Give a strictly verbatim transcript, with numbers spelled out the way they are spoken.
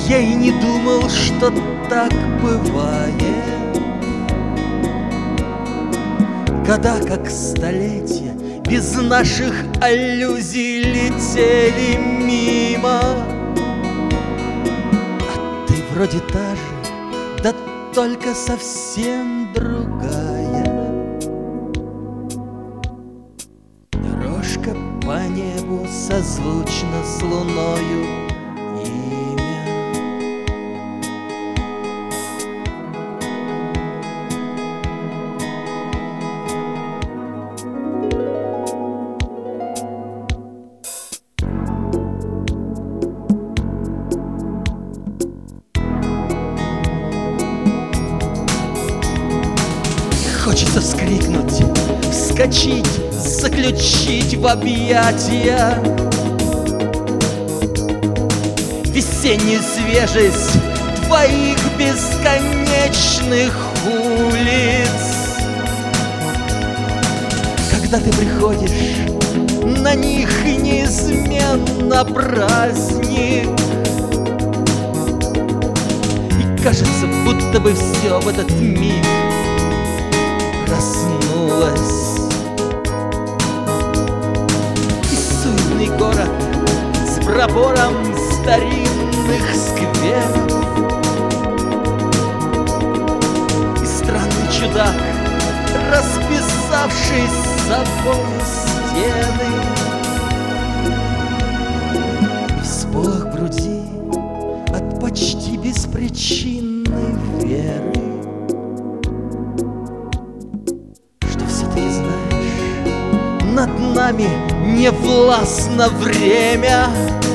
Я и не думал, что так бывает. Года, как столетия, без наших аллюзий летели мимо. А ты вроде та же, да только совсем другая. Дорожка по небу созвучна с луною, имя. Хочется вскрикнуть, вскочить, заключить в объятия весеннюю свежесть твоих бесконечных улиц. Когда ты приходишь, на них неизменно праздник, и кажется, будто бы все в этот миг проснулась. И суетный город с пробором старинных скверов, и странный чудак, расписавший с собой стены, и всполох в груди от почти беспричинной веры, над нами не властно время.